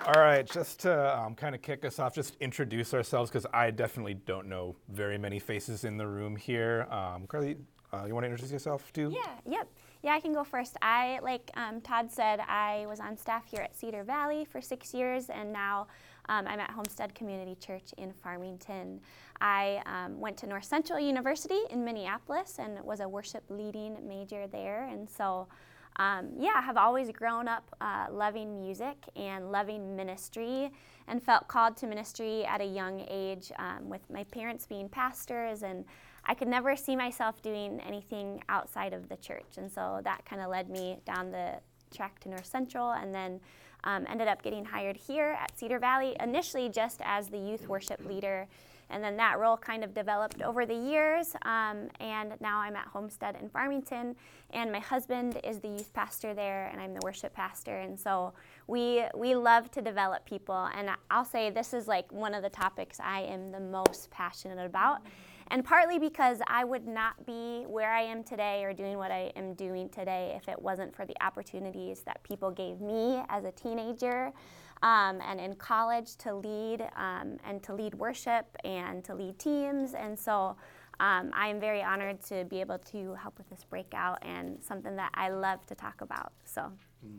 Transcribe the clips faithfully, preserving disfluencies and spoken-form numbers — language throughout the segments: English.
All right, just to um, kind of kick us off, just introduce ourselves because I definitely don't know very many faces in the room here. Um, Carly, uh, you want to introduce yourself too? Yeah, yep. Yeah, I can go first. I, like um, Todd said, I was on staff here at Cedar Valley for six years, and now um, I'm at Homestead Community Church in Farmington. I um, went to North Central University in Minneapolis and was a worship leading major there, and so Um, yeah, I have always grown up uh, loving music and loving ministry and felt called to ministry at a young age um, with my parents being pastors, and I could never see myself doing anything outside of the church. And so that kind of led me down the track to North Central, and then um, ended up getting hired here at Cedar Valley, initially just as the youth worship leader. And then that role kind of developed over the years, um, and now I'm at Homestead in Farmington, and my husband is the youth pastor there, and I'm the worship pastor, and so we we love to develop people, and I'll say this is like one of the topics I am the most passionate about, and partly because I would not be where I am today or doing what I am doing today if it wasn't for the opportunities that people gave me as a teenager. Um, and in college to lead um, and to lead worship and to lead teams. And so um, I am very honored to be able to help with this breakout and something that I love to talk about. So,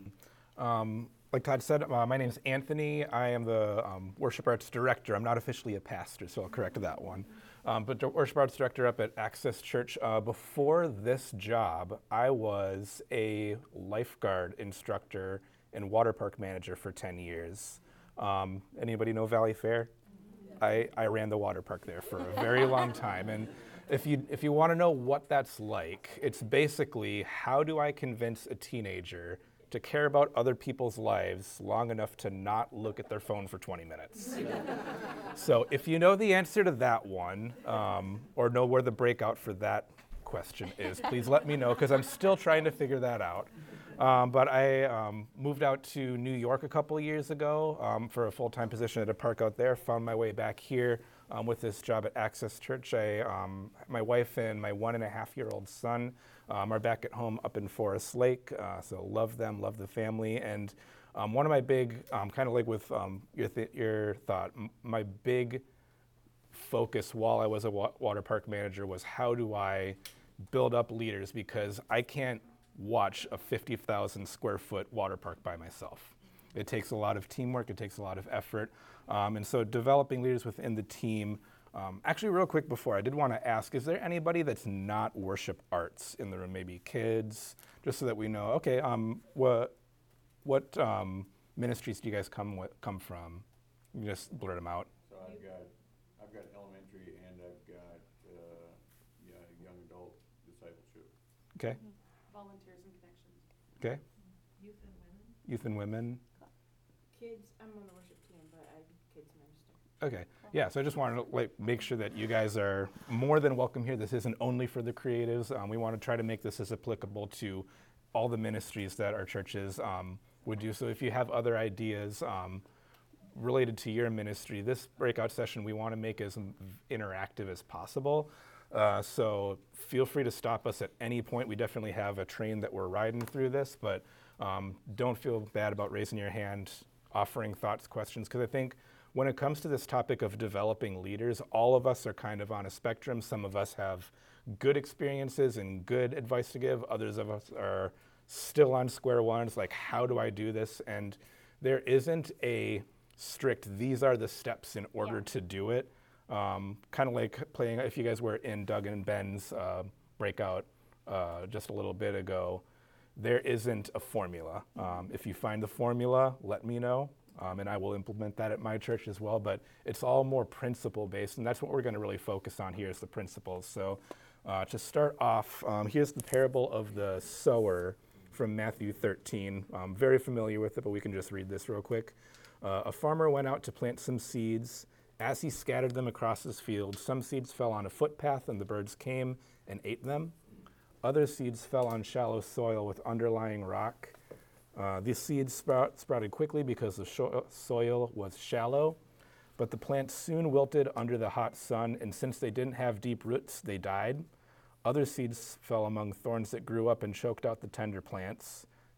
Um, like Todd said, uh, my name is Anthony. I am the um, worship arts director. I'm not officially a pastor, so I'll correct that one. Um, but the worship arts director up at Access Church. Uh, before this job, I was a lifeguard instructor and water park manager for ten years. Um, anybody know Valley Fair? I, I ran the water park there for a very long time. And if you, if you want to know what that's like, it's basically how do I convince a teenager to care about other people's lives long enough to not look at their phone for twenty minutes. So if you know the answer to that one, um, or know where the breakout for that question is, please let me know, because I'm still trying to figure that out. Um, but I um, moved out to New York a couple of years ago um, for a full-time position at a park out there, found my way back here um, with this job at Access Church. I, um, my wife and my one and a half year old son um, are back at home up in Forest Lake, uh, so love them, love the family. And um, one of my big, um, kind of like with um, your, th- your thought, m- my big focus while I was a wa- water park manager was how do I build up leaders, because I can't watch a fifty thousand square foot water park by myself. It takes a lot of teamwork, it takes a lot of effort, um, and so developing leaders within the team. Um, actually, real quick before, I did want to ask, is there anybody that's not worship arts in the room, maybe kids, just so that we know, okay, um, what what um, ministries do you guys come with, come from? You can just blurt them out. So I've got, I've got elementary and I've got uh, yeah, young adult discipleship. Okay, Volunteers and Connections. okay, Youth and women. youth and women. Kids, I'm on the worship team, but I kids minister. Okay, yeah, so I just wanted to like make sure that you guys are more than welcome here. This isn't only for the creatives. Um, we want to try to make this as applicable to all the ministries that our churches um, would do. So if you have other ideas um, related to your ministry, this breakout session we want to make as interactive as possible. Uh, so feel free to stop us at any point. We definitely have a train that we're riding through this, but um, don't feel bad about raising your hand, offering thoughts, questions, because I think when it comes to this topic of developing leaders, all of us are kind of on a spectrum. Some of us have good experiences and good advice to give. Others of us are still on square one. It's like, how do I do this? And there isn't a strict, these are the steps in order Yeah. to do it. Um, kind of like playing, if you guys were in Doug and Ben's uh, breakout uh, just a little bit ago, there isn't a formula. Um, if you find the formula, let me know, um, and I will implement that at my church as well, but it's all more principle-based, and that's what we're going to really focus on here is the principles. So uh, to start off, um, here's the parable of the sower from Matthew thirteen. I'm very familiar with it, but we can just read this real quick. Uh, a farmer went out to plant some seeds. As he scattered them across his field, some seeds fell on a footpath and the birds came and ate them. Other seeds fell on shallow soil with underlying rock. Uh, these seeds sprout, sprouted quickly because the sho- soil was shallow, but the plants soon wilted under the hot sun, and since they didn't have deep roots, they died. Other seeds fell among thorns that grew up and choked out the tender plants.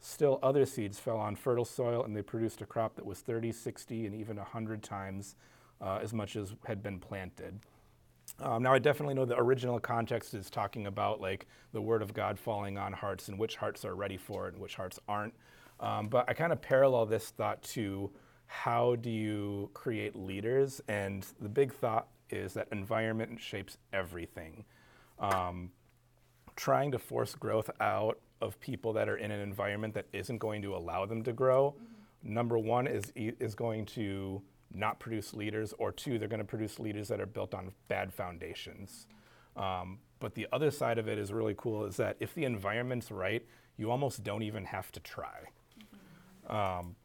Still, other seeds fell on fertile soil and they produced a crop that was thirty, sixty, and even one hundred times uh, as much as had been planted. Um, now, I definitely know the original context is talking about like the word of God falling on hearts and which hearts are ready for it and which hearts aren't. Um, but I kind of parallel this thought to how do you create leaders? And the big thought is that environment shapes everything. Um, trying to force growth out of people that are in an environment that isn't going to allow them to grow, mm-hmm. number one is is going to not produce leaders, or two, they're going to produce leaders that are built on bad foundations. Um, but the other side of it is really cool, is that if the environment's right, you almost don't even have to try. Mm-hmm. Um,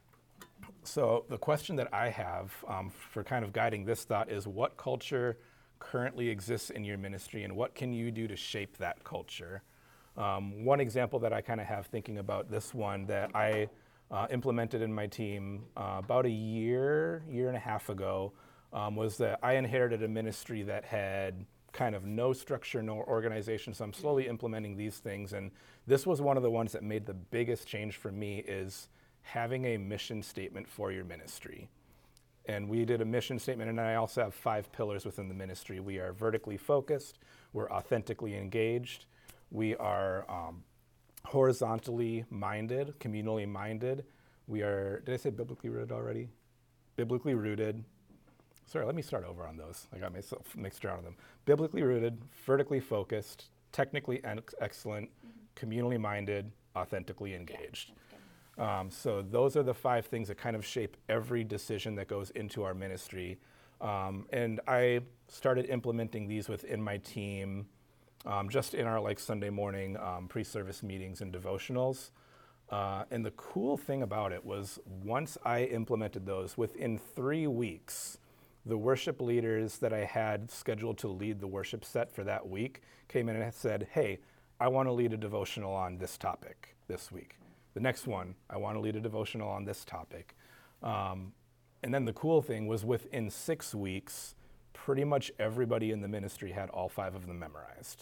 so the question that I have um, for kind of guiding this thought is, what culture currently exists in your ministry, and what can you do to shape that culture? Um, one example that I kind of have thinking about this one that I uh, implemented in my team uh, about a year, year and a half ago, um, was that I inherited a ministry that had kind of no structure, no organization. So I'm slowly implementing these things. And this was one of the ones that made the biggest change for me, is having a mission statement for your ministry. And we did a mission statement, and I also have five pillars within the ministry. We are vertically focused, we're authentically engaged, we are um, horizontally minded, communally minded. We are, did I say biblically rooted already? Biblically rooted. Sorry, let me start over on those. I got myself mixed around on them. Biblically rooted, vertically focused, technically ex- excellent, mm-hmm. communally minded, authentically engaged. Yeah, um, so those are the five things that kind of shape every decision that goes into our ministry. Um, and I started implementing these within my team um, just in our like Sunday morning um, pre-service meetings and devotionals. Uh, and the cool thing about it was, once I implemented those, within three weeks, the worship leaders that I had scheduled to lead the worship set for that week came in and said, hey, I want to lead a devotional on this topic this week. The next one, I want to lead a devotional on this topic. Um, and then the cool thing was, within six weeks, pretty much everybody in the ministry had all five of them memorized.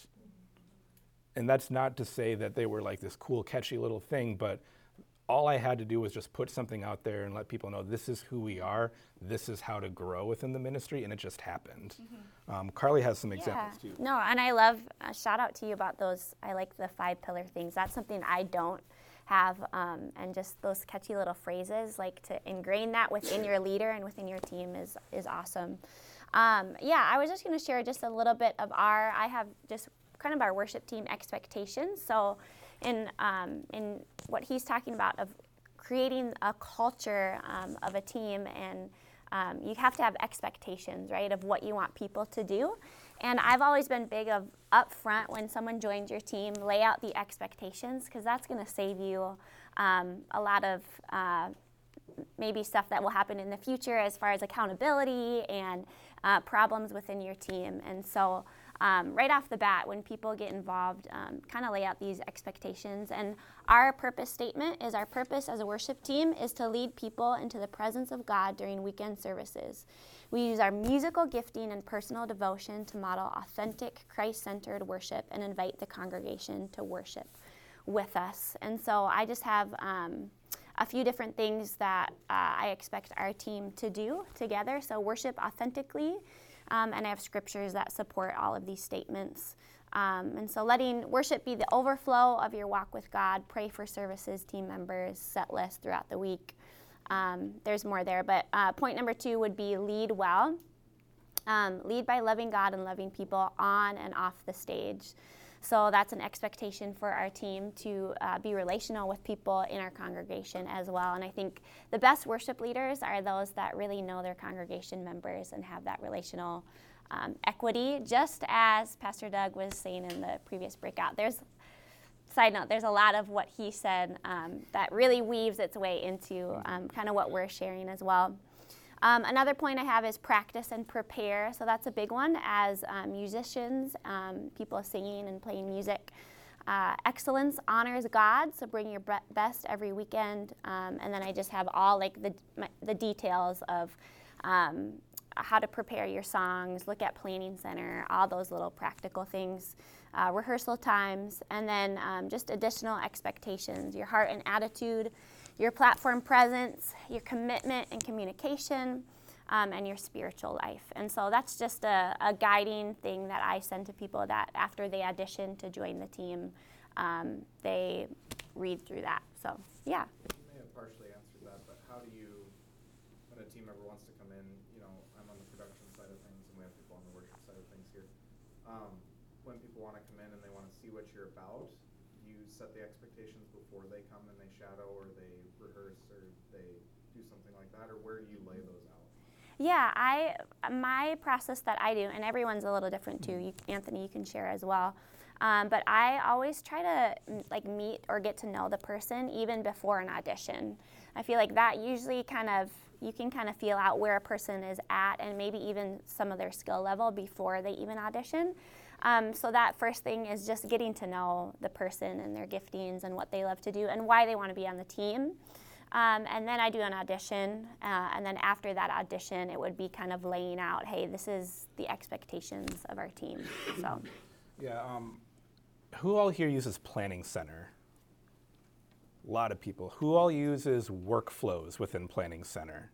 And that's not to say that they were like this cool, catchy little thing, but all I had to do was just put something out there and let people know this is who we are, this is how to grow within the ministry, and it just happened. Mm-hmm. Um, Carly has some examples yeah. too. No, and I love, uh, shout out to you about those. I like the five pillar things. That's something I don't have, um, and just those catchy little phrases, like to ingrain that within your leader and within your team is is awesome. Um, yeah, I was just going to share just a little bit of our, I have just kind of our worship team expectations. So in um, in what he's talking about of creating a culture um, of a team, and um, you have to have expectations, right, of what you want people to do. And I've always been big of up front, when someone joins your team, lay out the expectations, because that's going to save you um, a lot of uh, maybe stuff that will happen in the future as far as accountability and uh, problems within your team. And so um, right off the bat, when people get involved, um, kind of lay out these expectations. And our purpose statement is, our purpose as a worship team is to lead people into the presence of God during weekend services. We use our musical gifting and personal devotion to model authentic, Christ-centered worship and invite the congregation to worship with us. And so I just have um, a few different things that uh, I expect our team to do together. So worship authentically, um, and I have scriptures that support all of these statements. Um, and so letting worship be the overflow of your walk with God. Pray for services, team members, set list throughout the week. Um, there's more there, but uh, point number two would be lead well. Um, lead by loving God and loving people on and off the stage. So that's an expectation for our team, to uh, be relational with people in our congregation as well. And I think the best worship leaders are those that really know their congregation members and have that relational um, equity, just as Pastor Doug was saying in the previous breakout. There's Side note, there's a lot of what he said um, that really weaves its way into um, kind of what we're sharing as well. Um, another point I have is practice and prepare. So that's a big one as um, musicians, um, people singing and playing music. Uh, excellence honors God, so bring your best every weekend. Um, and then I just have all like the my, the details of um, how to prepare your songs, look at Planning Center, all those little practical things, uh, rehearsal times, and then um, just additional expectations, your heart and attitude, your platform presence, your commitment and communication, um, and your spiritual life. And so that's just a, a guiding thing that I send to people that after they audition to join the team, um, they read through that. So, yeah. You may have partially answered that, but how do you, when a team member wants to come in, you know, I'm on the production side of things and we have people on the worship side of things here. Um, when people want to come in and they want to see what you're about, do you set the expectations before they come and they shadow or they rehearse or they do something like that, or where do you lay those out? Yeah, I my process that I do, and everyone's a little different too. You, Anthony, you can share as well. Um, but I always try to like meet or get to know the person even before an audition. I feel like that usually kind of, you can kind of feel out where a person is at and maybe even some of their skill level before they even audition. Um, so that first thing is just getting to know the person and their giftings and what they love to do and why they want to be on the team. Um, and then I do an audition, uh, and then after that audition, it would be kind of laying out, hey, this is the expectations of our team. So, Yeah. Um, who all here uses Planning Center? A lot of people. Who all uses workflows within Planning Center?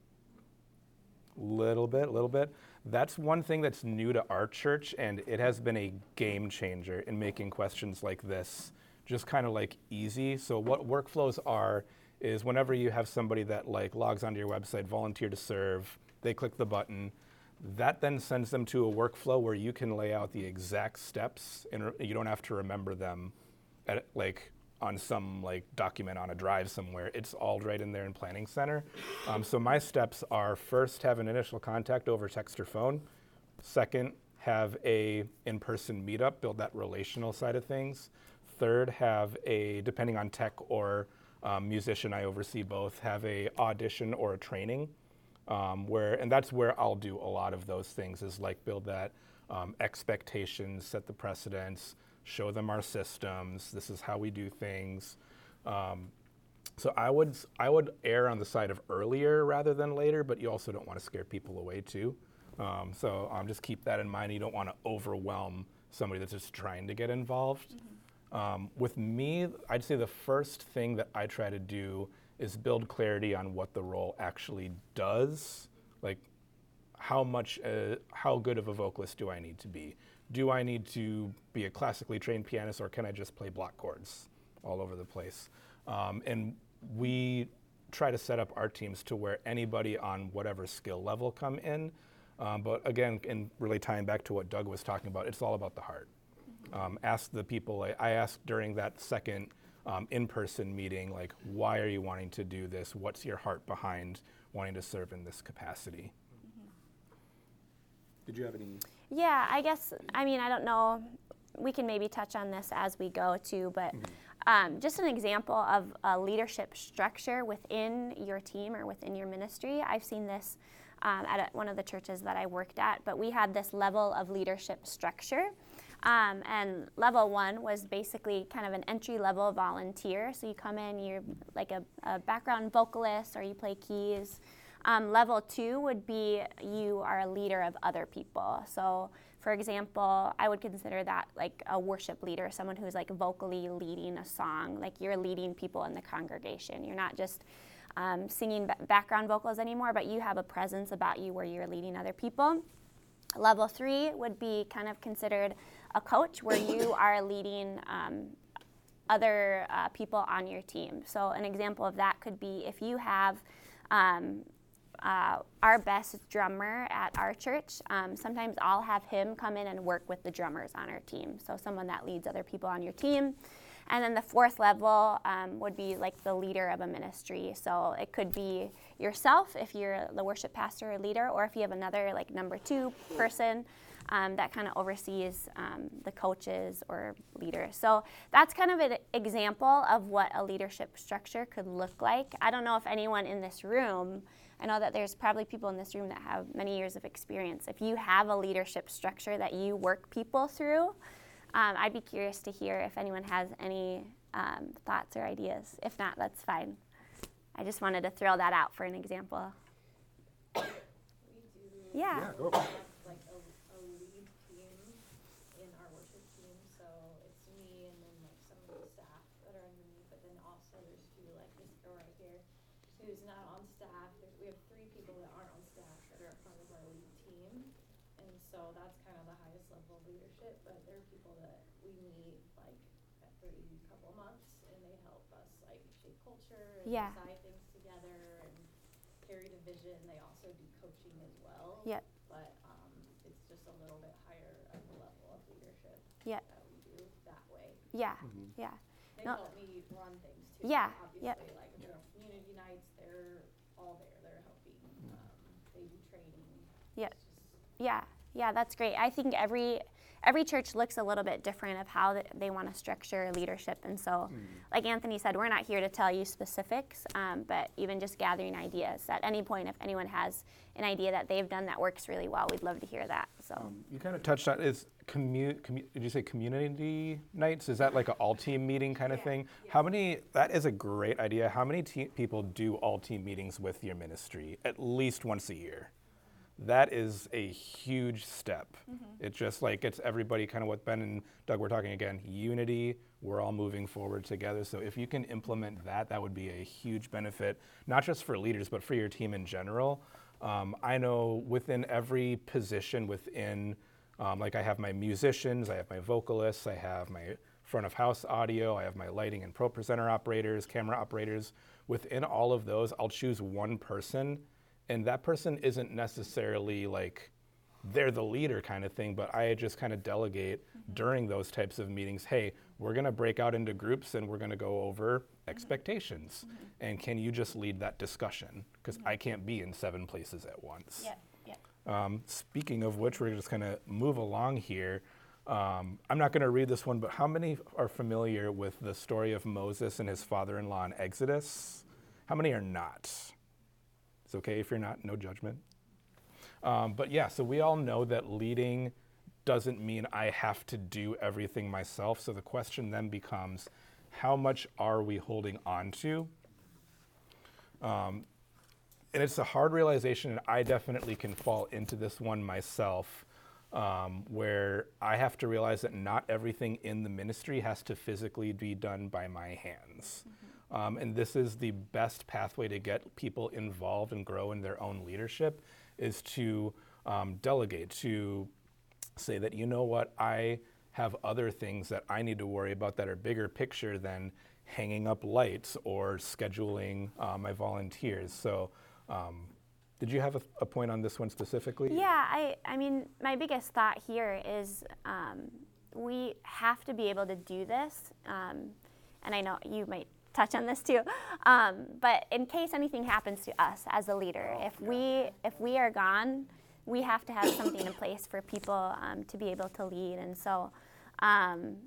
Little bit, little bit. That's one thing that's new to our church, and it has been a game changer in making questions like this just kind of like easy. So what workflows are is whenever you have somebody that like logs onto your website, volunteer to serve, they click the button, that then sends them to a workflow where you can lay out the exact steps and you don't have to remember them at like on some like document on a drive somewhere. It's all right in there in Planning Center. Um, so my steps are first have an initial contact over text or phone. Second, have a in-person meetup, build that relational side of things. Third, have a, depending on tech or um, musician, I oversee both, have a audition or a training. Um, where, and that's where I'll do a lot of those things is like build that um, expectations, set the precedents, show them our systems, this is how we do things. Um, so I would, I would err on the side of earlier rather than later, but you also don't want to scare people away too. Um, so um, just keep that in mind. You don't want to overwhelm somebody that's just trying to get involved. Mm-hmm. Um, with me, I'd say the first thing that I try to do is build clarity on what the role actually does. Like, how much, uh, how good of a vocalist do I need to be? Do I need to be a classically trained pianist, or can I just play block chords all over the place? Um, and we try to set up our teams to where anybody on whatever skill level come in. Um, but again, and really tying back to what Doug was talking about, it's all about the heart. Um, ask the people, I, I asked during that second um, in-person meeting, like, why are you wanting to do this? What's your heart behind wanting to serve in this capacity? Mm-hmm. Did you have any? Yeah, I guess, I mean, I don't know, we can maybe touch on this as we go too, but mm-hmm. um, just an example of a leadership structure within your team or within your ministry. I've seen this um, at a, one of the churches that I worked at, but we had this level of leadership structure. Um, and level one was basically kind of an entry-level volunteer. So you come in, you're like a, a background vocalist, or you play keys. Um, level two would be you are a leader of other people. So, for example, I would consider that like a worship leader, someone who's like vocally leading a song. Like you're leading people in the congregation. You're not just um, singing b- background vocals anymore, but you have a presence about you where you're leading other people. Level three would be kind of considered a coach, where you are leading um, other uh, people on your team. So an example of that could be if you have um, uh, our best drummer at our church, um, sometimes I'll have him come in and work with the drummers on our team. So someone that leads other people on your team. And then the fourth level um, would be like the leader of a ministry. So it could be yourself if you're the worship pastor or leader, or if you have another like number two person um, that kind of oversees um, the coaches or leaders. So that's kind of an example of what a leadership structure could look like. I don't know if anyone in this room, I know that there's probably people in this room that have many years of experience. If you have a leadership structure that you work people through, Um, I'd be curious to hear if anyone has any um, thoughts or ideas. If not, that's fine. I just wanted to throw that out for an example. We do Yeah. go. We have like a, a lead team in our worship team, so it's me and then like some of the staff that are under me, but then also there's two, like this girl right here, who's not on staff. There's, we have three people that aren't on staff that are a part of our lead team, and so that's kind of the highest level of leadership, but there are people that we meet like every couple of months, and they help us like shape culture and Yeah. decide things together and carry the vision. They also do coaching as well. Yep. But um, it's just a little bit higher of a level of leadership Yep. that we do that way. Yeah. Mhm. Yeah. They No. help me run things too. Yeah, Obviously, yep. like if there are community nights, they're all there. They're helping. Um, they do training. Yep. It's just Yeah, yeah, that's great. I think every every church looks a little bit different of how th- they want to structure leadership, and so, like Anthony said, we're not here to tell you specifics, um, but even just gathering ideas. At any point, if anyone has an idea that they've done that works really well, we'd love to hear that. So, Um, you kind of touched on is commu- commu- did you say community nights? Is that like an all team meeting kind of thing? How many? That is a great idea. How many te- people do all team meetings with your ministry at least once a year? That is a huge step. It just like gets everybody kind of what Ben and Doug were talking again, unity, we're all moving forward together. So if you can implement that, that would be a huge benefit, not just for leaders, but for your team in general. Um, I know within every position within, um, like I have my musicians, I have my vocalists, I have my front of house audio, I have my lighting and pro presenter operators, camera operators. Within all of those, I'll choose one person, and that person isn't necessarily like they're the leader kind of thing, but I just kind of delegate during those types of meetings, hey, we're going to break out into groups and we're going to go over expectations. And can you just lead that discussion? Because I can't be in seven places at once. yeah, yeah. Um, speaking of which, we're just going to move along here. Um, I'm not going to read this one, but how many are familiar with the story of Moses and his father-in-law in Exodus? How many are not? It's okay if you're not, no judgment. Um, but yeah, so we all know that leading doesn't mean I have to do everything myself. So the question then becomes, how much are we holding on to? Um, and it's a hard realization, and I definitely can fall into this one myself, um, where I have to realize that not everything in the ministry has to physically be done by my hands. Um, and this is the best pathway to get people involved and grow in their own leadership, is to um, delegate, to say that, you know what, I have other things that I need to worry about that are bigger picture than hanging up lights or scheduling uh, my volunteers. So um, did you have a, a point on this one specifically? Yeah, I, I mean, my biggest thought here is um, we have to be able to do this, um, and I know you might touch on this too, um, but in case anything happens to us as a leader, if we if we are gone, we have to have something in place for people um, to be able to lead, and so, um,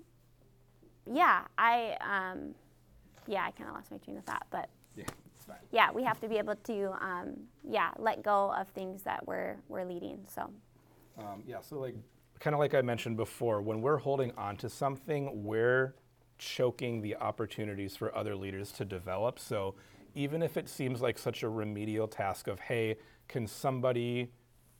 yeah, I um, yeah, I kind of lost my train of thought, but. Yeah, it's fine. Yeah, we have to be able to, um, yeah, let go of things that we're we're leading. So, Um, yeah, so like, kind of like I mentioned before, when we're holding on to something, we're choking the opportunities for other leaders to develop. So even if it seems like such a remedial task of, hey, can somebody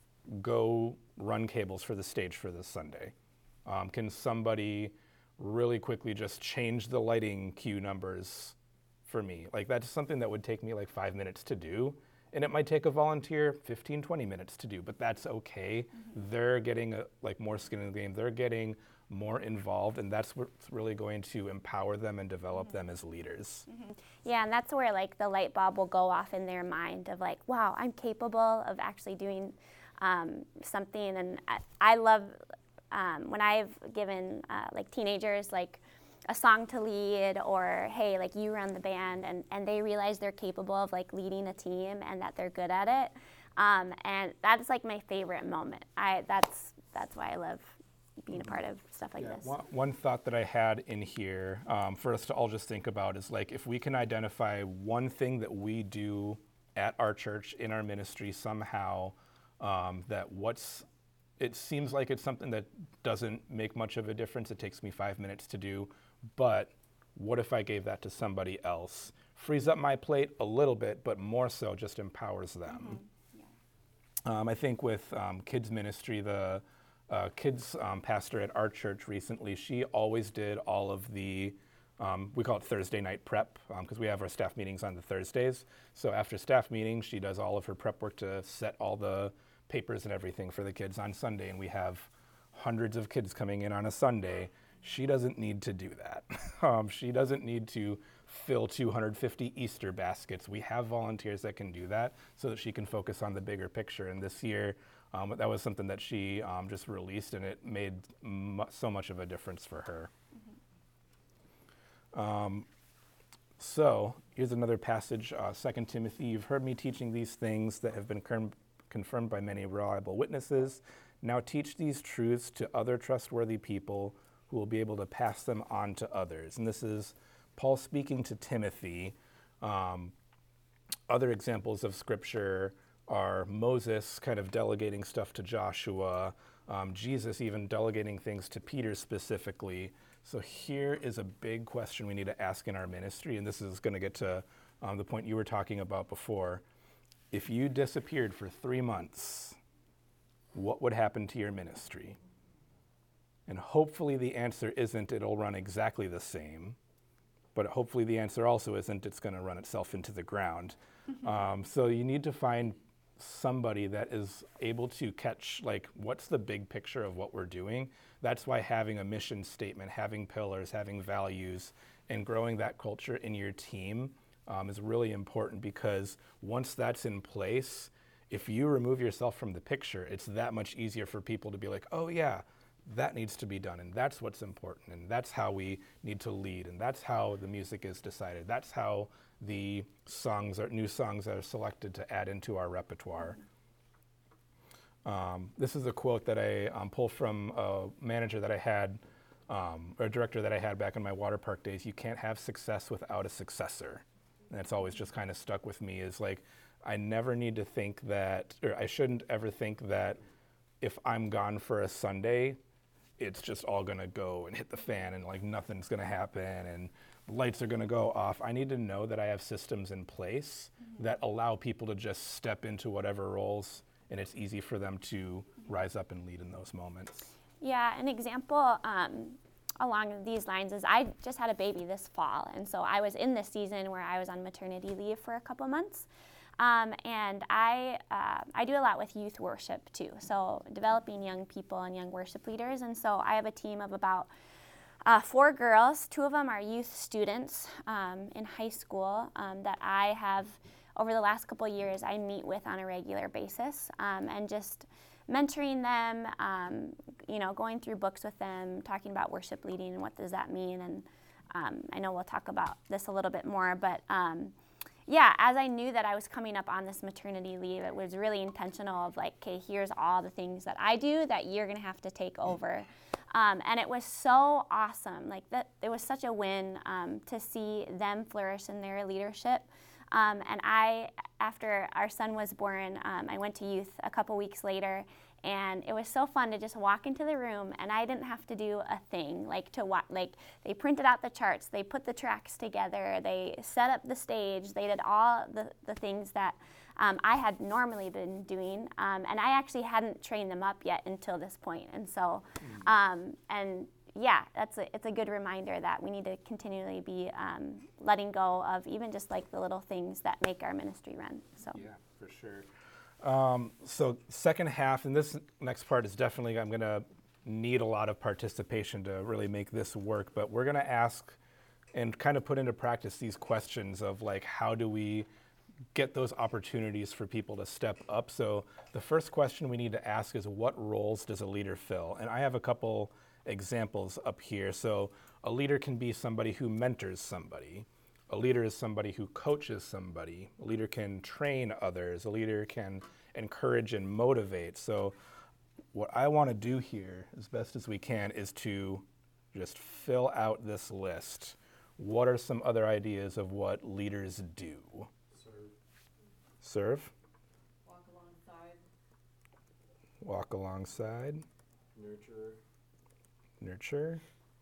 go run cables for the stage for this Sunday? Um, can somebody really quickly just change the lighting cue numbers for me? Like, that's something that would take me like five minutes to do. And it might take a volunteer fifteen, twenty minutes to do, but that's okay. They're getting a, like more skin in the game. They're getting more involved, and that's what's really going to empower them and develop them as leaders. yeah, and that's where like the light bulb will go off in their mind of like, wow, I'm capable of actually doing um, something. And I, I love um, when I've given uh, like teenagers like a song to lead, or hey, like you run the band, and, and they realize they're capable of like leading a team and that they're good at it. Um, and that's like my favorite moment. I that's that's why I love being a part of stuff like Yeah, this. One, one thought that I had in here um, for us to all just think about is like, if we can identify one thing that we do at our church, in our ministry somehow, um, that what's, it seems like it's something that doesn't make much of a difference. It takes me five minutes to do, but what if I gave that to somebody else? Frees up my plate a little bit, but more so just empowers them. Um, I think with um, kids ministry, the uh, kids um, pastor at our church recently, she always did all of the, um, we call it Thursday night prep, because um, we have our staff meetings on the Thursdays. So after staff meetings, she does all of her prep work to set all the papers and everything for the kids on Sunday, and we have hundreds of kids coming in on a Sunday. She doesn't need to do that. um, she doesn't need to fill two hundred fifty Easter baskets. We have volunteers that can do that so that she can focus on the bigger picture. And this year, um, that was something that she um, just released, and it made mu- so much of a difference for her. Mm-hmm. Um, so here's another passage, uh, Second Timothy. You've heard me teaching these things that have been con- confirmed by many reliable witnesses. Now teach these truths to other trustworthy people who will be able to pass them on to others. And this is Paul speaking to Timothy. Um, other examples of scripture are Moses kind of delegating stuff to Joshua, um, Jesus even delegating things to Peter specifically. So here is a big question we need to ask in our ministry, and this is going to get to um, the point you were talking about before. If you disappeared for three months, what would happen to your ministry? And hopefully the answer isn't it'll run exactly the same, but hopefully the answer also isn't it's going to run itself into the ground. um, so you need to find somebody that is able to catch, like, what's the big picture of what we're doing. That's why having a mission statement, having pillars, having values, and growing that culture in your team um, is really important, because once that's in place, if you remove yourself from the picture, it's that much easier for people to be like, oh yeah, that needs to be done, and that's what's important, and that's how we need to lead, and that's how the music is decided. That's how the songs are, new songs are selected to add into our repertoire. Um, this is a quote that I um, pulled from a manager that I had, um, or a director that I had back in my water park days. You can't have success without a successor. And that's always just kind of stuck with me, is like, I never need to think that, or I shouldn't ever think that if I'm gone for a Sunday, it's just all gonna go and hit the fan and like nothing's gonna happen and lights are gonna go off. I need to know that I have systems in place mm-hmm. that allow people to just step into whatever roles, and it's easy for them to rise up and lead in those moments. Yeah, an example um, along these lines is I just had a baby this fall, and so I was in this season where I was on maternity leave for a couple months. Um, and I uh, I do a lot with youth worship too, so developing young people and young worship leaders. And so I have a team of about uh, four girls. Two of them are youth students um, in high school um, that I have, over the last couple of years, I meet with on a regular basis, um, and just mentoring them, um, you know, going through books with them, talking about worship leading and what does that mean. And um, I know we'll talk about this a little bit more, but um, yeah, as I knew that I was coming up on this maternity leave, it was really intentional of like, okay, here's all the things that I do that you're gonna have to take over. Um, and it was so awesome. Like that, it was such a win um, to see them flourish in their leadership. Um, and I, after our son was born, um, I went to youth a couple weeks later, and it was so fun to just walk into the room, and I didn't have to do a thing. Like to wa- like they printed out the charts, they put the tracks together, they set up the stage, they did all the, the things that um, I had normally been doing, um, and I actually hadn't trained them up yet until this point. And so, um, and yeah, that's a, it's a good reminder that we need to continually be um, letting go of even just like the little things that make our ministry run. So yeah, for sure. Um, so second half, and this next part is definitely, I'm going to need a lot of participation to really make this work, but we're going to ask and kind of put into practice these questions of like, how do we get those opportunities for people to step up? So the first question we need to ask is, what roles does a leader fill? And I have a couple examples up here. So a leader can be somebody who mentors somebody. A leader is somebody who coaches somebody. A leader can train others. A leader can encourage and motivate. So what I want to do here, as best as we can, is to just fill out this list. What are some other ideas of what leaders do? Serve. Serve. Walk alongside. Walk alongside. Nurture. Nurture.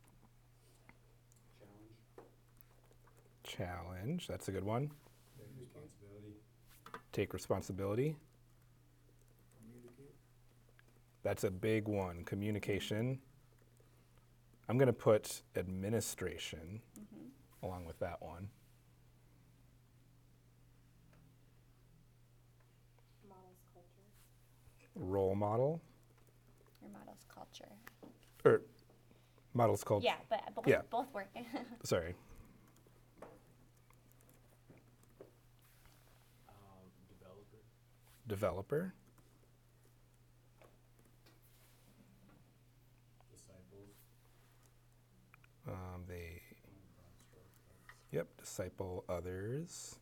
Challenge. Challenge, that's a good one. Take responsibility. Take responsibility. That's a big one. Communication. I'm going to put administration Mm-hmm. along with that one. Models culture. Role model. Your model's culture. Or models called. Yeah, but both, Yeah. both work. Sorry. Um, developer. Developer. Disciples. Um, they. Yep. Disciple others.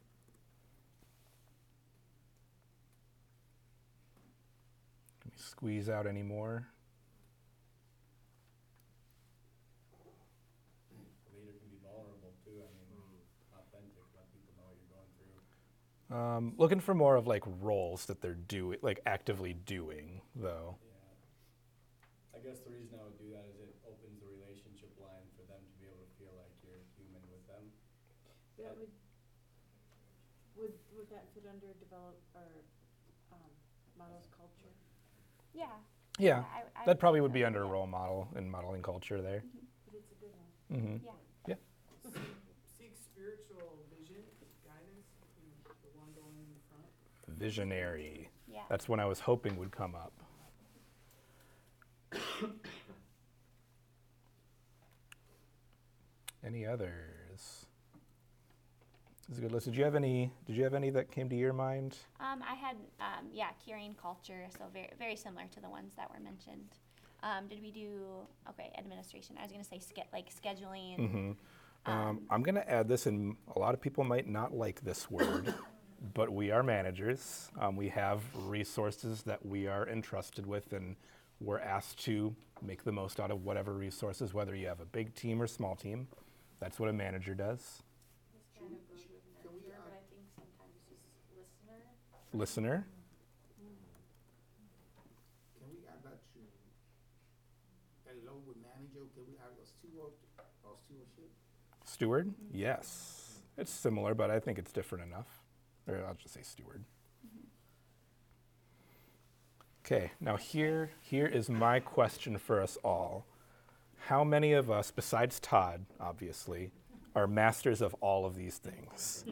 Can we squeeze out any more? Leader can be vulnerable too, I mean, authentic, let people know what you're going through. Um, looking for more of like roles that they're doing, like actively doing, though. Yeah. I guess the reason I would do that is it opens the relationship line for them to be able to feel like you're human with them. That would, would, would that fit under develop, or, um, models culture? Yeah. Yeah, I, I that probably would think be so, under yeah. role model and modeling culture there. But it's a good one. Mm-hmm. Yeah. Seek spiritual vision, guidance, you know, the one going in front. Visionary. Yeah. That's one I was hoping would come up. Any others? This is a good list. Did you have any? Did you have any that came to your mind? Um, I had, um, yeah, carrying culture, so very, very similar to the ones that were mentioned. Um, did we do, okay, administration. I was gonna say ske- like scheduling. Mm-hmm. Um, Um, I'm going to add this, and a lot of people might not like this word, but we are managers. Um, we have resources that we are entrusted with, and we're asked to make the most out of whatever resources, whether you have a big team or small team. That's what a manager does. This kind of goes with nurture, but I think sometimes just listener. Listener. Can we add that to, along with manager, can we add a steward or stewardship? Steward? Yes. It's similar, but I think it's different enough. Or I'll just say steward. Okay, now here, here is my question for us all. How many of us, besides Todd, obviously, are masters of all of these things?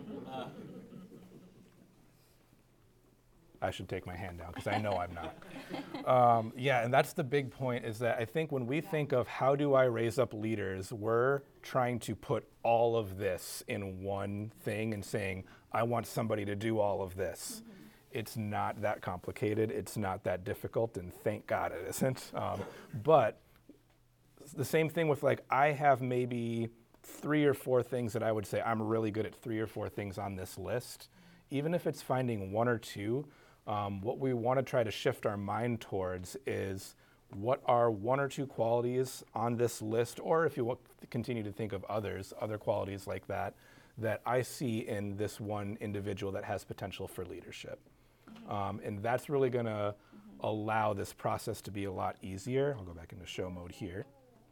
I should take my hand down because I know I'm not. Um, yeah, and that's the big point, is that I think when we think of how do I raise up leaders, we're trying to put all of this in one thing and saying, I want somebody to do all of this. Mm-hmm. It's not that complicated. It's not that difficult, and thank God it isn't. Um, but the same thing with, like, I have maybe three or four things that I would say I'm really good at three or four things on this list. Even if it's finding one or two, um, what we want to try to shift our mind towards is what are one or two qualities on this list, or if you want to continue to think of others, other qualities like that, that I see in this one individual that has potential for leadership. Um, and that's really going to mm-hmm. allow this process to be a lot easier. I'll go back into show mode here.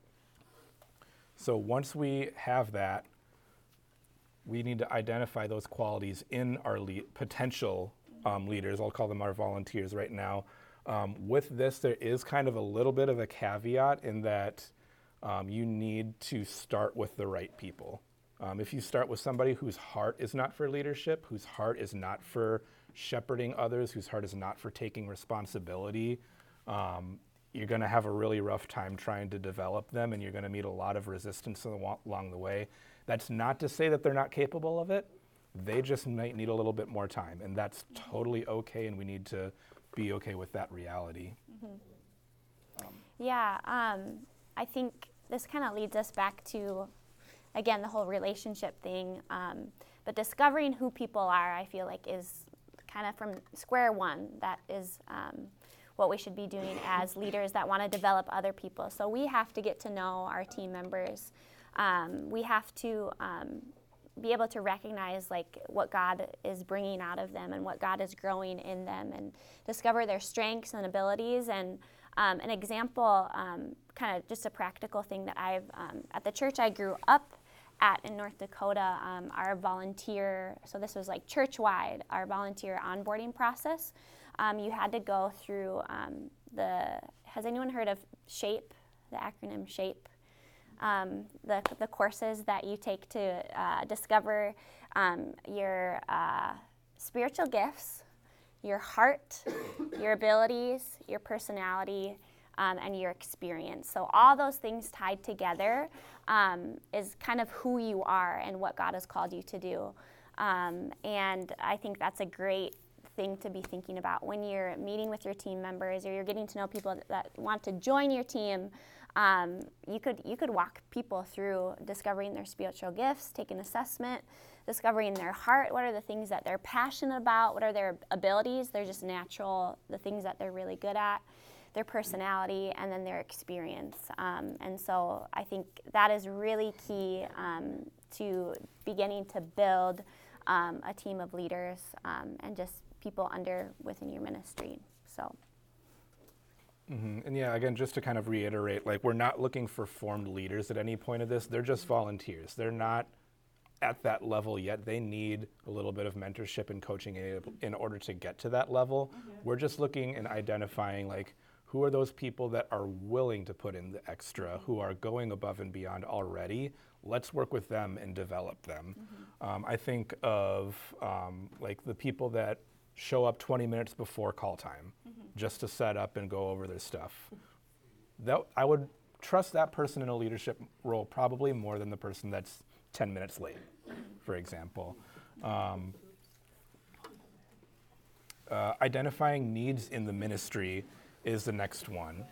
So once we have that, we need to identify those qualities in our le- potential um, leaders. I'll call them our volunteers right now. Um, with this, there is kind of a little bit of a caveat in that um, you need to start with the right people. Um, if you start with somebody whose heart is not for leadership, whose heart is not for shepherding others, whose heart is not for taking responsibility, um, you're going to have a really rough time trying to develop them, and you're going to meet a lot of resistance along the way. That's not to say that they're not capable of it. They just might need a little bit more time, and that's totally okay, and we need to be okay with that reality. Mm-hmm. Um, yeah, um, I think this kind of leads us back to, again, the whole relationship thing. Um, but discovering who people are, I feel like, is kind of from square one. That is um, what we should be doing as leaders that want to develop other people. So we have to get to know our team members. Um, we have to um, be able to recognize like what God is bringing out of them and what God is growing in them, and discover their strengths and abilities. And um, an example, um, kind of just a practical thing that I've, um, at the church I grew up at in North Dakota, um, our volunteer, so this was like church-wide, our volunteer onboarding process. Um, you had to go through um, the has anyone heard of SHAPE, the acronym SHAPE? Um, the, the courses that you take to uh, discover um, your uh, spiritual gifts, your heart, your abilities, your personality, um, and your experience. So all those things tied together um, is kind of who you are and what God has called you to do. Um, and I think that's a great thing to be thinking about when you're meeting with your team members or you're getting to know people that, that want to join your team. Um, you could you could walk people through discovering their spiritual gifts, take an assessment, discovering their heart. What are the things that they're passionate about? What are their abilities? They're just natural, the things that they're really good at, their personality, and then their experience. Um, and so I think that is really key um, to beginning to build um, a team of leaders um, and just people under within your ministry. So. Mm-hmm. And yeah, again, just to kind of reiterate, like we're not looking for formed leaders at any point of this. They're just volunteers. They're not at that level yet. They need a little bit of mentorship and coaching in, in order to get to that level. Okay. We're just looking and identifying like who are those people that are willing to put in the extra, who are going above and beyond already. Let's work with them and develop them. Mm-hmm. Um, I think of um, like the people that show up twenty minutes before call time mm-hmm. just to set up and go over their stuff. That, I would trust that person in a leadership role probably more than the person that's ten minutes late, for example. Um, uh, identifying needs in the ministry is the next one.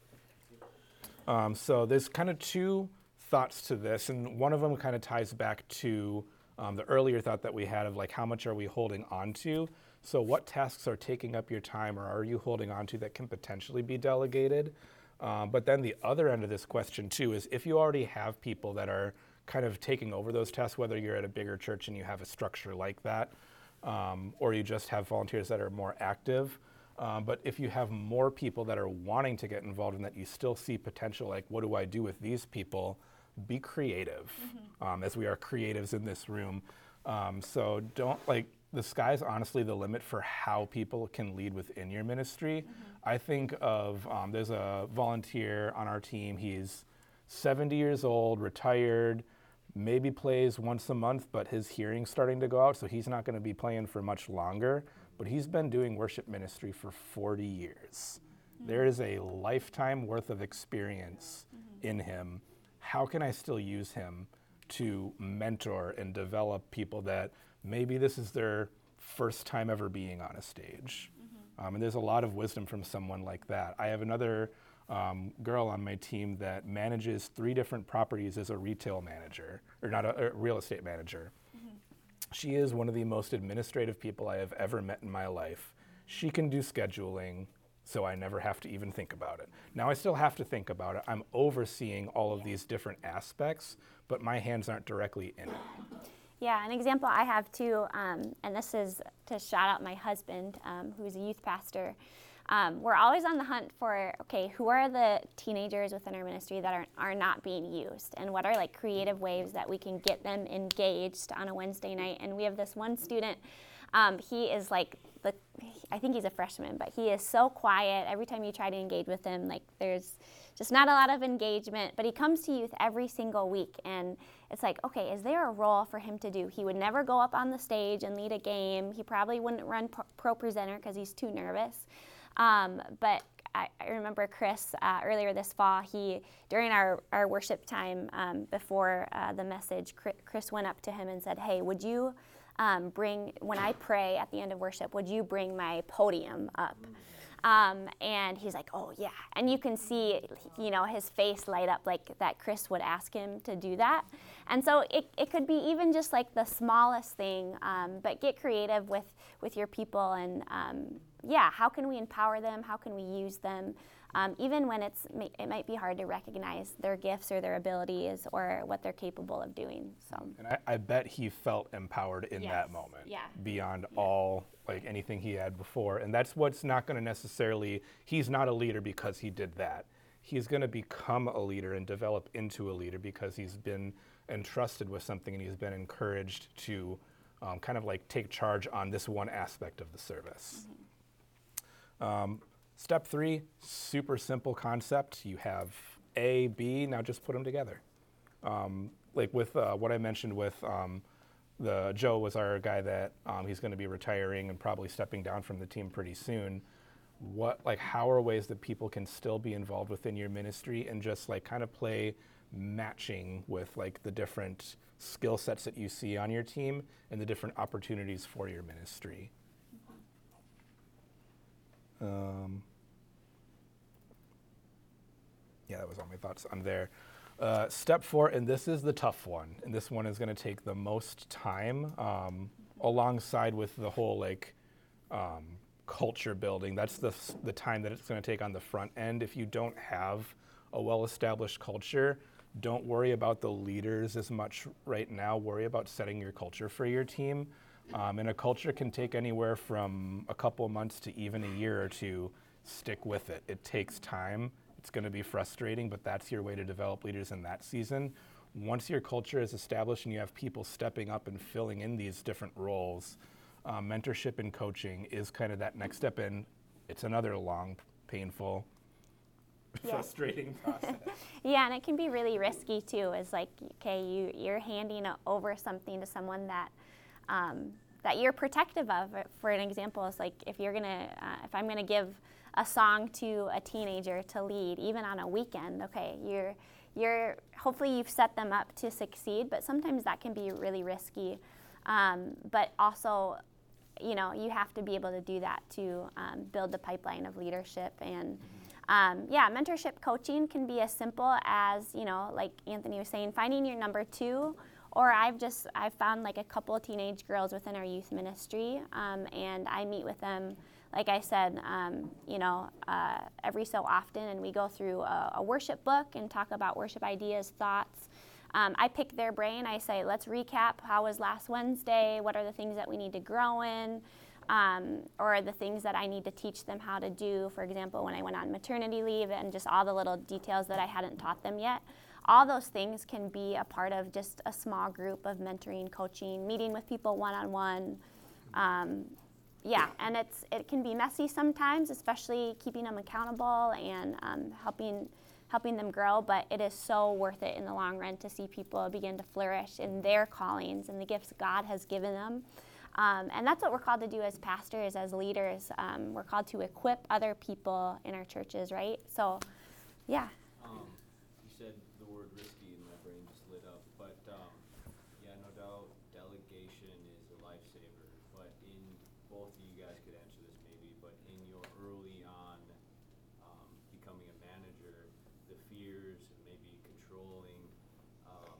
Um, so there's kind of two thoughts to this, and one of them kind of ties back to um, the earlier thought that we had of like how much are we holding on to. So what tasks are taking up your time or are you holding on to that can potentially be delegated? Um, but then the other end of this question too is if you already have people that are kind of taking over those tasks, whether you're at a bigger church and you have a structure like that, um, or you just have volunteers that are more active. Um, but if you have more people that are wanting to get involved in that, you still see potential, like what do I do with these people? Be creative, mm-hmm. um, as we are creatives in this room. Um, so don't like, the sky's honestly the limit for how people can lead within your ministry. Mm-hmm. I think of, um, there's a volunteer on our team, he's seventy years old, retired, maybe plays once a month, but his hearing's starting to go out, so he's not gonna be playing for much longer, but he's been doing worship ministry for forty years. Mm-hmm. There is a lifetime worth of experience mm-hmm. in him. How can I still use him to mentor and develop people that maybe this is their first time ever being on a stage? Mm-hmm. Um, and there's a lot of wisdom from someone like that. I have another um, girl on my team that manages three different properties as a retail manager, or not a, a real estate manager. Mm-hmm. She is one of the most administrative people I have ever met in my life. She can do scheduling, so I never have to even think about it. Now I still have to think about it. I'm overseeing all of these different aspects, but my hands aren't directly in it. Yeah, an example I have too, um, and this is to shout out my husband, um, who's a youth pastor. Um, we're always on the hunt for, okay, who are the teenagers within our ministry that are, are not being used? And what are like creative ways that we can get them engaged on a Wednesday night? And we have this one student, um, he is like, the, I think he's a freshman, but he is so quiet. Every time you try to engage with him, like there's just not a lot of engagement, but he comes to youth every single week. And it's like, okay, is there a role for him to do? He would never go up on the stage and lead a game. He probably wouldn't run pro, pro presenter because he's too nervous. Um, but I, I remember Chris uh, earlier this fall, he, during our, our worship time um, before uh, the message, Chris went up to him and said, hey, would you um, bring, when I pray at the end of worship, would you bring my podium up? Um, and he's like, oh yeah. And you can see, you know, his face light up like that Chris would ask him to do that. And so it, it could be even just like the smallest thing, um, but get creative with, with your people and um, yeah, how can we empower them? How can we use them? Um, even when it's, it might be hard to recognize their gifts or their abilities or what they're capable of doing. So. And I, I bet he felt empowered in yes. that moment, yeah. beyond yeah. all like anything he had before. And that's what's not going to necessarily, he's not a leader because he did that. He's going to become a leader and develop into a leader because he's been entrusted with something and he's been encouraged to um, kind of like take charge on this one aspect of the service. Mm-hmm. Um, Step three, super simple concept. You have A, B, now just put them together. Um, like with uh, what I mentioned with um, the Joe was our guy that um, he's going to be retiring and probably stepping down from the team pretty soon. What, like, how are ways that people can still be involved within your ministry and just like kind of play matching with like the different skill sets that you see on your team and the different opportunities for your ministry? Um, yeah, that was all my thoughts on there. Uh, step four, and this is the tough one, and this one is going to take the most time, um, alongside with the whole like um, culture building. That's the the time that it's going to take on the front end. If you don't have a well-established culture, don't worry about the leaders as much right now. Worry about setting your culture for your team. Um, and a culture can take anywhere from a couple months to even a year or two. Stick with it. It takes time. It's going to be frustrating, but that's your way to develop leaders in that season. Once your culture is established and you have people stepping up and filling in these different roles, uh, mentorship and coaching is kind of that next step in. It's another long, painful, Yeah. frustrating process. Yeah, and it can be really risky too. Is like, okay, you you're handing o- over something to someone that um, that you're protective of. For an example, it's like if you're gonna, uh, if I'm gonna give a song to a teenager to lead, even on a weekend, okay, you're you're hopefully you've set them up to succeed, but sometimes that can be really risky. Um, but also, you know, you have to be able to do that to um, build the pipeline of leadership. And um, yeah, mentorship coaching can be as simple as, you know, like Anthony was saying, finding your number two. Or I've just, I've found like a couple of teenage girls within our youth ministry, um, and I meet with them, like I said, um, you know, uh, every so often, and we go through a, a worship book and talk about worship ideas, thoughts. Um, I pick their brain. I say, let's recap. How was last Wednesday? What are the things that we need to grow in? Um, or the things that I need to teach them how to do. For example, when I went on maternity leave and just all the little details that I hadn't taught them yet. All those things can be a part of just a small group of mentoring, coaching, meeting with people one-on-one. Um, yeah, and it's it can be messy sometimes, especially keeping them accountable and um, helping helping them grow, but it is so worth it in the long run to see people begin to flourish in their callings and the gifts God has given them. Um, and that's what we're called to do as pastors, as leaders. Um, we're called to equip other people in our churches, right? So, yeah. Um, you said the word risky and my brain just lit up, but um, yeah, no doubt delegation is a lifesaver, but in, both of you guys could answer this maybe, but in your early on um, becoming a manager, the fears, maybe controlling, um,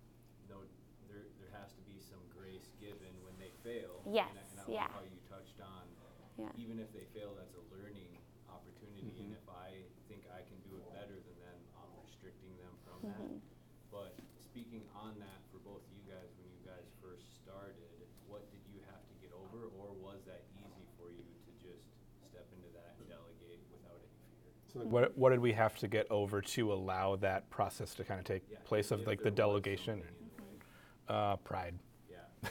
no, there, there has to be some grace given when they fail. Yes, and I, and I yeah. love how you touched on, Yeah. even if they fail, that's a learning opportunity, and if I think I can do it better than them, I'm restricting them from that. But speaking on that, for both of you guys, when you guys first started, what did you have to get over, or was that easy for you to just step into that and delegate without any fear? So like, what what did we have to get over to allow that process to kind of take Yeah, place of if like there the was delegation? something in the way. Uh, pride. Yeah.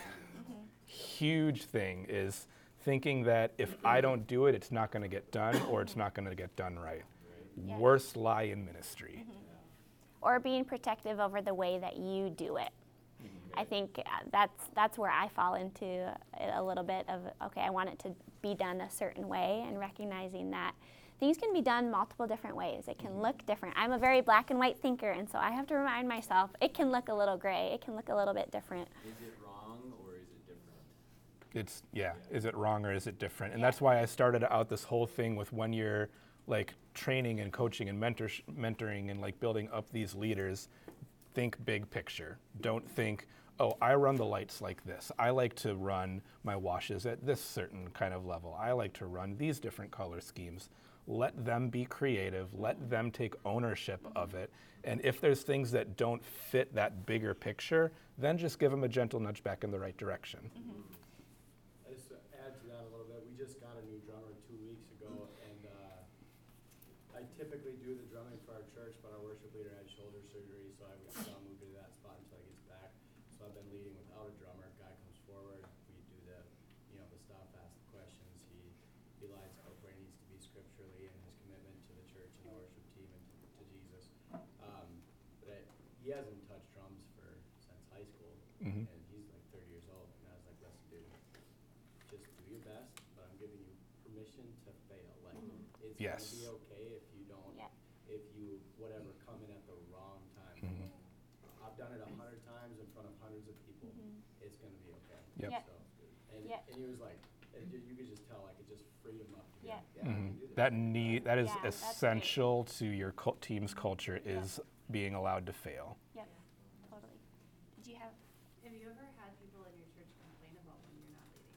Huge thing is thinking that if I don't do it, it's not going to get done, or it's not going to get done right. Yeah. Worst lie in ministry. Or being protective over the way that you do it. I think uh, that's that's where I fall into it a little bit of, okay, I want it to be done a certain way, and recognizing that things can be done multiple different ways. It can look different. I'm a very black and white thinker, and so I have to remind myself it can look a little gray. It can look a little bit different. Is it wrong, or is it different? It's, yeah, is it wrong or is it different? And that's why I started out this whole thing with when you're like training and coaching and mentor, mentoring and like building up these leaders, think big picture. Don't think, oh, I run the lights like this. I like to run my washes at this certain kind of level. I like to run these different color schemes. Let them be creative. Let them take ownership of it. And if there's things that don't fit that bigger picture, then just give them a gentle nudge back in the right direction. I just to add to that a little bit, we just got a new drummer two weeks ago, and uh, I typically do the drumming for our church, but our worship leader had shoulder surgery, so I was gonna move to that spot until he gets back. So I've been leading without a drummer. Guy comes forward, we do the, you know, the stuff, ask the questions. He he lines up where he needs to be scripturally, and he hasn't touched drums for since high school, Mhm. and he's like thirty years old. And I was like, listen, dude, just do your best, but I'm giving you permission to fail. Like, it's Yes. gonna be okay if you don't, Yeah. if you whatever come in at the wrong time. Mhm. I've done it a hundred times in front of hundreds of people. It's gonna be okay. Yep. Yeah. So, and Yeah. and he was like, and you, you could just tell like it just freed him up. To be Yeah. like, yeah, I Mhm. can do this. That need that is Yeah, that's great. essential to your cul- team's culture is being allowed to fail. Yep, totally. Did you have? Have you ever had people in your church complain about when you're not leading?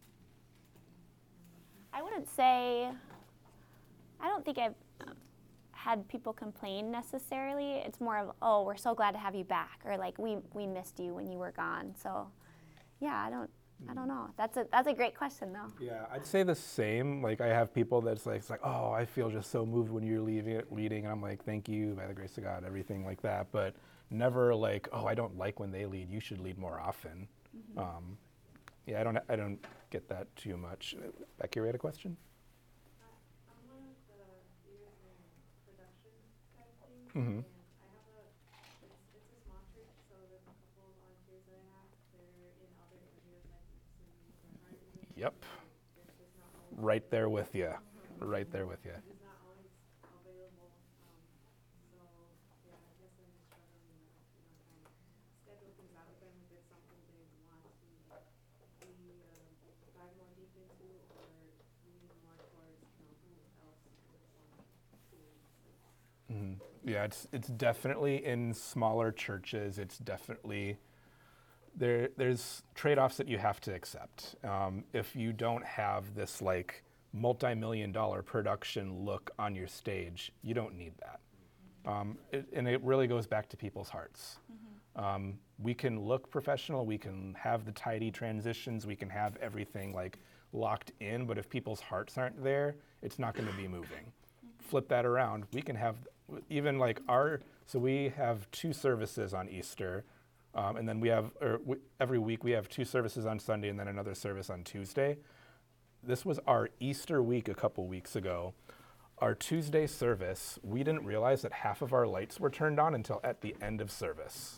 I wouldn't say, I don't think I've um, had people complain necessarily. It's more of, oh, we're so glad to have you back, or like, we, we missed you when you were gone. So, yeah, I don't, I don't know. That's a, that's a great question, though. Yeah, I'd say the same. Like, I have people that's like, it's like, oh, I feel just so moved when you're leaving, leading. And I'm like, thank you, by the grace of God, everything like that. But never like, oh, I don't like when they lead. You should lead more often. Um, yeah, I don't, I don't get that too much. Becky, you had a question? I'm one of the leaders in production side of things, Mhm. and I have a, it's, it's a small church, so there's a couple of volunteers that I have. They're in other areas like Nixon or Hardin. Yep. They're just not always Right there with you. Right there with you. It's not always available, um, so, yeah, I guess I'm just struggling with, you know, trying to schedule things out with them if it's something they want to, like, we, uh, dive more deep into, or lean more towards, you know, who else would want to, like, Mhm. Yeah, it's it's definitely in smaller churches. It's definitely there. There's trade-offs that you have to accept. Um, if you don't have this like multi-million dollar production look on your stage, you don't need that. Um, it, and it really goes back to people's hearts. Um, we can look professional. We can have the tidy transitions. We can have everything like locked in. But if people's hearts aren't there, it's not going to be moving. Flip that around. We can have even like our, so we have two services on Easter. Um, and then we have, or we, every week we have two services on Sunday and then another service on Tuesday. This was our Easter week a couple weeks ago. Our Tuesday service, we didn't realize that half of our lights were turned on until at the end of service.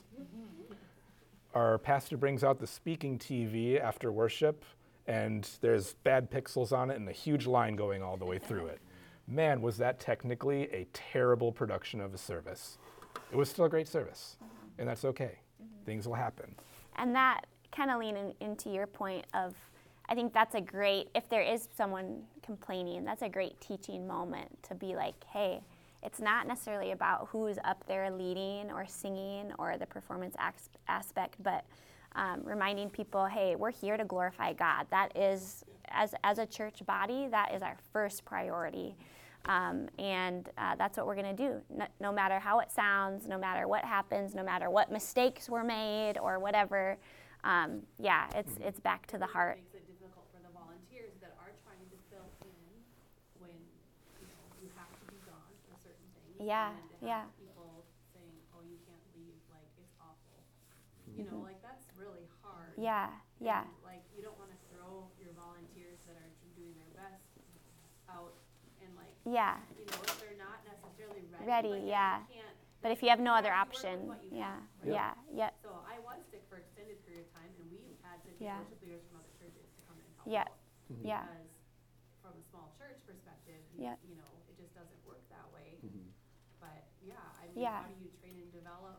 Our pastor brings out the speaking T V after worship, and there's bad pixels on it and a huge line going all the way through it. Man, was that technically a terrible production of a service. It was still a great service, and that's okay. Things will happen. And that kind of lean in, into your point of, I think that's a great, if there is someone complaining, that's a great teaching moment to be like, hey, it's not necessarily about who's up there leading or singing or the performance as- aspect, but um, reminding people, hey, we're here to glorify God. That is, as, as a church body, that is our first priority. Um, and uh, that's what we're going to do. No, no matter how it sounds, no matter what happens, no matter what mistakes were made or whatever, um, yeah, it's it's back to the heart. It makes it difficult for the volunteers that are trying to fill in when, you know, you have to be gone for certain things. Yeah, and then to yeah. have people saying, oh, you can't leave, like, it's awful. You know, like, that's really hard. Yeah, yeah, And, like, you don't want to throw your volunteers that are tr- doing their best out and, like, yeah. you know, if they're not necessarily ready. Ready, but then yeah. You can't, But if you have no you other have to work option, with what you yeah, have, right? yeah, yeah, So I was sick for extended period of time, and we had to get Yeah. worship leaders from other churches to come and help Yeah. out. yeah, Because from a small church perspective, Yeah. you know, it just doesn't work that way. But yeah, I mean, Yeah. how do you train and develop?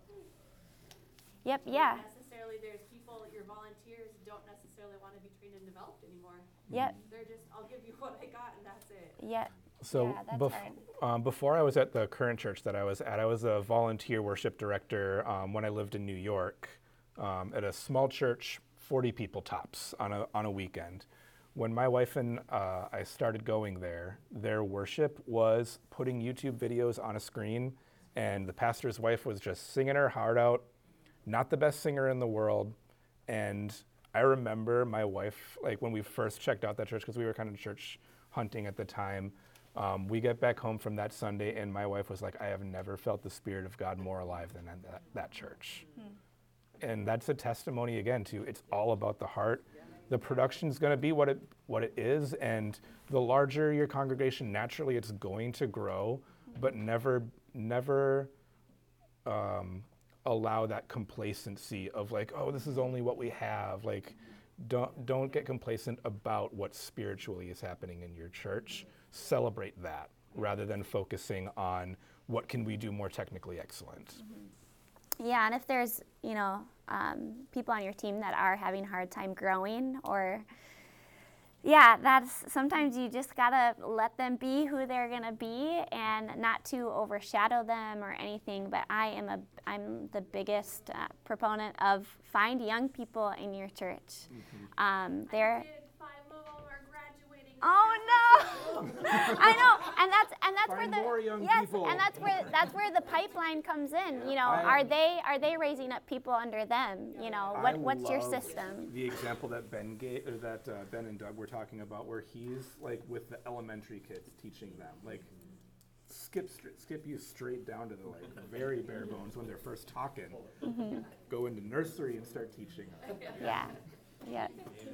yep, Not yeah, Necessarily, there's people, your volunteers don't necessarily want to be trained and developed anymore. yep, They're just, I'll give you what I got, and that's it. yep. So Yeah, that's bef- hard. um, before I was at the current church that I was at, I was a volunteer worship director um, when I lived in New York um, at a small church, forty people tops on a, on a weekend. When my wife and uh, I started going there, their worship was putting YouTube videos on a screen, and the pastor's wife was just singing her heart out, not the best singer in the world. And I remember my wife, like when we first checked out that church, because we were kind of church hunting at the time, um, we get back home from that Sunday, and my wife was like, I have never felt the Spirit of God more alive than at that, that church. And that's a testimony again to it's all about the heart. The production's going to be what it what it is, and the larger your congregation, naturally it's going to grow, but never never um, allow that complacency of like, oh, this is only what we have. Like, don't don't get complacent about what spiritually is happening in your church. Celebrate that rather than focusing on what can we do more technically excellent. Mm-hmm. Yeah, and if there's, you know, um, people on your team that are having a hard time growing, or yeah, that's sometimes you just gotta let them be who they're gonna be, and not to overshadow them or anything. But I am a I'm the biggest uh, proponent of find young people in your church. Mm-hmm. Um, they're Oh no! I know, and that's and that's Find where the more young yes, people. and that's where that's where the pipeline comes in. You know, I- are they are they raising up people under them? You know, what I what's your love system? The example that Ben gave, or that uh, Ben and Doug were talking about, where he's like with the elementary kids teaching them, like skip str- skip you straight down to the like very bare bones when they're first talking. Mm-hmm. Go into nursery and start teaching them. Yeah, yeah.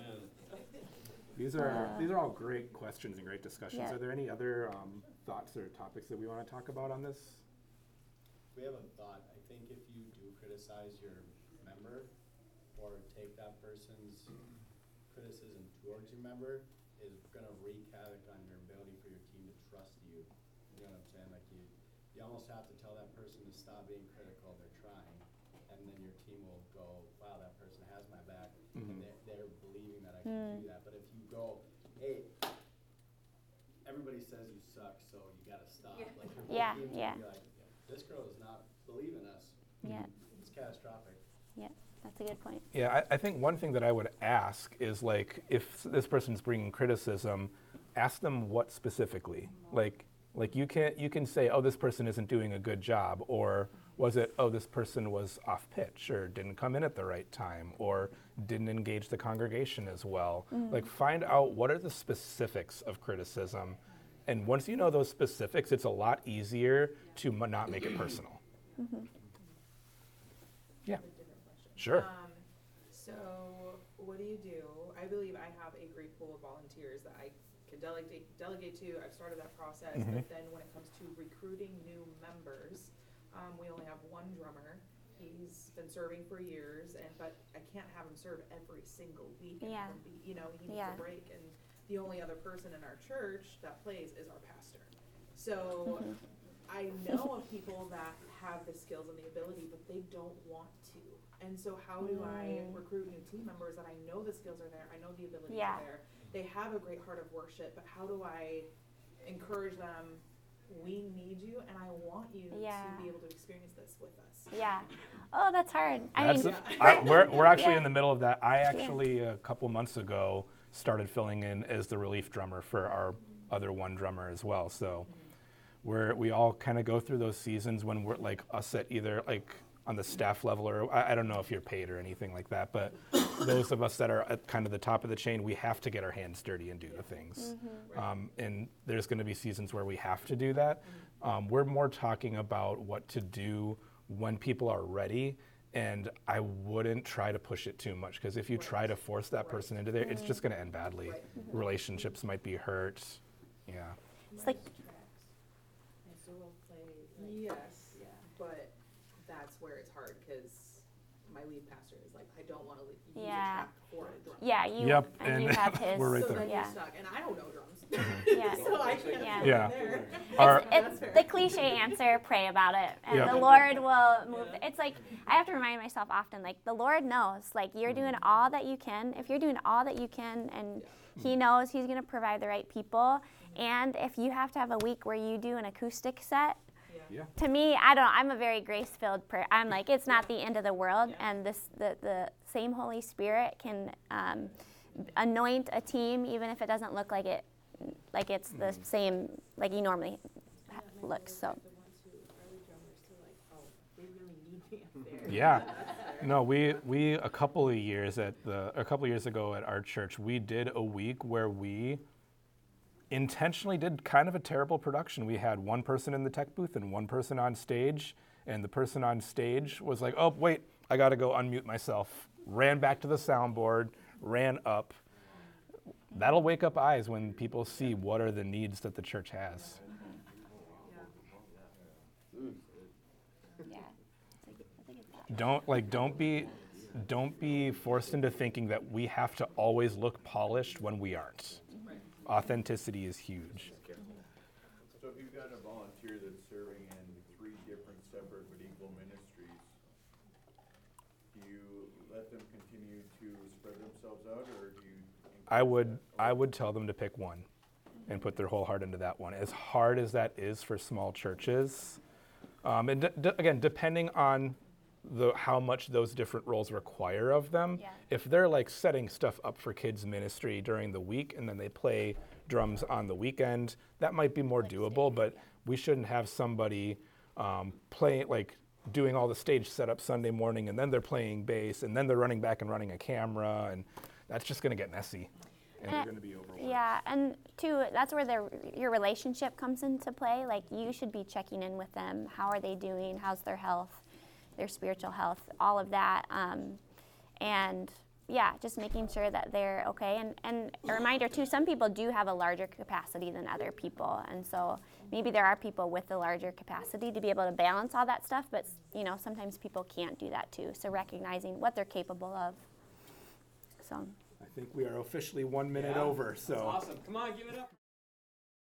These are Uh, these are all great questions and great discussions. yeah. Are there any other um, thoughts or topics that we want to talk about on this? We have a thought. I think if you do criticize your member or take that person's criticism towards your member, is gonna wreak havoc on your ability for your team to trust you. You know what I'm saying? Like you, you almost have to tell that person to stop being critical. They're trying, and then your team will go, "Wow, that person has my back," Mhm. and they're, they're believing that I can do that. But if you go, "Hey, everybody says you suck, so you gotta stop," like your whole Yeah, team's yeah. gonna be like, "This girl does not believe in us." Yeah, It's catastrophic. yeah. That's a good point. Yeah, I, I think one thing that I would ask is like, if this person's bringing criticism, ask them what specifically. Like, like you can you can say, oh, this person isn't doing a good job, or was it, oh, this person was off pitch, or didn't come in at the right time, or didn't engage the congregation as well. Mm-hmm. Like, find out what are the specifics of criticism, and once you know those specifics, it's a lot easier to m- not make it personal. Mm-hmm. Yeah. Sure. Um, so what do you do? I believe I have a great pool of volunteers that I can delegate delegate to. I've started that process, Mhm. but then when it comes to recruiting new members, um, we only have one drummer. He's been serving for years, and but I can't have him serve every single week. And Yeah. have him be, you know, he needs Yeah. a break, and the only other person in our church that plays is our pastor. So Mhm. I know of people that have the skills and the ability, but they don't want to. And so how do I Mm. recruit new team members that I know the skills are there, I know the abilities Yeah. are there, they have a great heart of worship, but how do I encourage them, we need you and I want you Yeah. to be able to experience this with us. Yeah. Oh, that's hard. I That's mean, the- I, we're, we're actually Yeah. in the middle of that. I actually, a couple months ago, started filling in as the relief drummer for our other one drummer as well. So we're, we all kind of go through those seasons when we're like us at either like on the staff level, or I, I don't know if you're paid or anything like that, but those of us that are at kind of the top of the chain, we have to get our hands dirty and do the things. Um, and there's going to be seasons where we have to do that. Um, we're more talking about what to do when people are ready, and I wouldn't try to push it too much, because if you try to force that person into there, it's just going to end badly. Relationships might be hurt. Yeah. it's like, And so we'll play. Yes, yeah. But that's where it's hard, because my lead pastor is like, I don't want to use Yeah. a track for a drum. yeah, you Yep, and you and have his. we're right So there. then Yeah. you're stuck, and I don't know drums. Yeah. So I can't Yeah. put Yeah. it there. Our- It's, it's the cliche answer, pray about it. And Yep. the Lord will move. It's like, I have to remind myself often, like, the Lord knows. Like, you're doing all that you can. If you're doing all that you can, and He knows He's going to provide the right people. And if you have to have a week where you do an acoustic set, Yeah. to me, I don't, I'm a very grace-filled person. I'm like, it's not the end of the world. Yeah. And this, the, the same Holy Spirit can um, anoint a team, even if it doesn't look like it, like it's the same, like you normally ha- look. So. The ones who are the drummers, so like, oh, they really need me up there. Yeah. No, we we a couple of years at the a couple of years ago at our church, we did a week where we intentionally did kind of a terrible production. We had one person in the tech booth and one person on stage, and the person on stage was like, "Oh, wait, I got to go unmute myself." Ran back to the soundboard, ran up. That'll wake up eyes when people see what are the needs that the church has. Yeah. It's a good- it's a good thought. don't like don't be don't be forced into thinking that we have to always look polished when we aren't. Authenticity is huge. So if you've got a volunteer that's serving in three different separate but equal ministries, do you let them continue to spread themselves out, or do you? I would encourage I would tell them to pick one and put their whole heart into that one. As hard as that is for small churches, um, and d- d- again, depending on the how much those different roles require of them. Yeah. If they're like setting stuff up for kids ministry during the week and then they play drums on the weekend, that might be more Like doable. stage, But yeah. we shouldn't have somebody um, playing like doing all the stage setup Sunday morning and then they're playing bass and then they're running back and running a camera, and that's just going to get messy and And they're it- going to be overworked. Yeah, and too, that's where the, your relationship comes into play. Like, you should be checking in with them. How are they doing? How's their health, their spiritual health, all of that. Um, and yeah, just making sure that they're okay. And, and a reminder too, some people do have a larger capacity than other people. And so maybe there are people with a larger capacity to be able to balance all that stuff, but you know, sometimes people can't do that too. So recognizing what they're capable of. So. I think we are officially one minute Yeah, over. So. That's awesome. Come on, give it up.